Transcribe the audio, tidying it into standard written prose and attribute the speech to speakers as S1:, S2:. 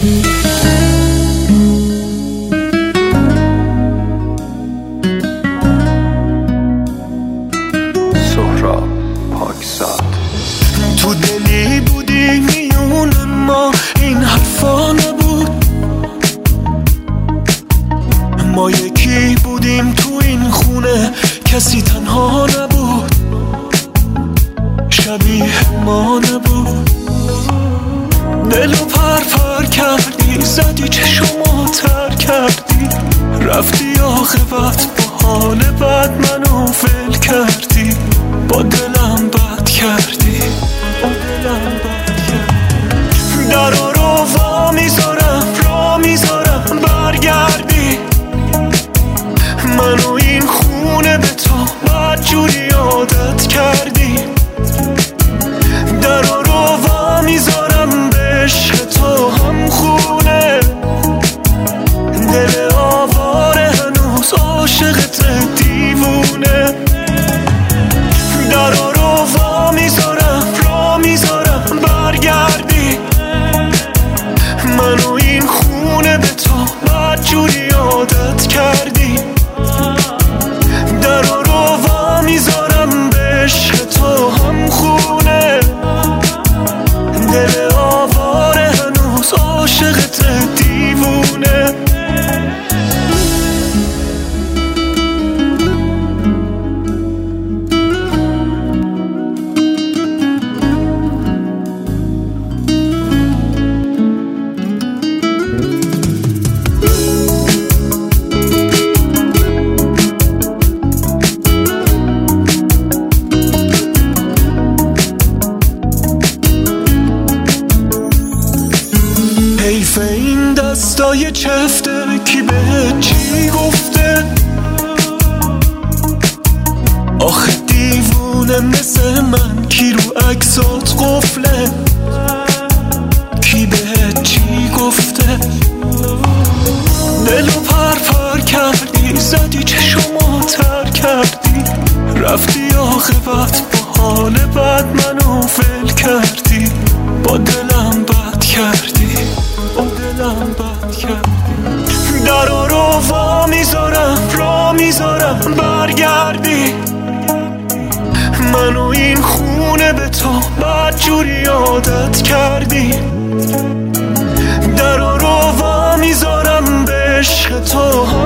S1: تو دلی بودی میون ما، این حرفا نبود. ما یکی بودیم تو این خونه، کسی تنها نبود، شبیه ما نبود. دلو پر کردی، زدی چشمو تر کردی، رفتی عاقبت با حال بد منو ول کردی. با دلم بد کردی، با دلم بد کردی. درا رو وا میذارم، را میذارم برگردی. منو این خونه به تو بد جوری عادت کردی. درا رو وا میذارم به عشق تو هم خونه. دل آواره هنوز عاشقت دیوونه. درا رو وا میذارم، را میذارم برگردی. منو این خونه به تو بد جوری عادت کردی. درا رو وا میذارم به عشق تو هم خونه. دل آواره هنوز عاشقت دیوونه. حیف این دستای چفته، کی بهت چی گفته؟ آخه دیوونه مثل من کی رو عکسات قفله؟ کی بهت چی گفته؟ دلو پر کردی، زدی چشمو تر کردی، رفتی عاقبت با حال بد منو ول کردی. با دلم بد کردی، با دلم بد کردی. درا رو وا میذارم، را میذارم برگردی. منو این خونه به تو بد جوری عادت کردی. درا رو وا میذارم به عشق تو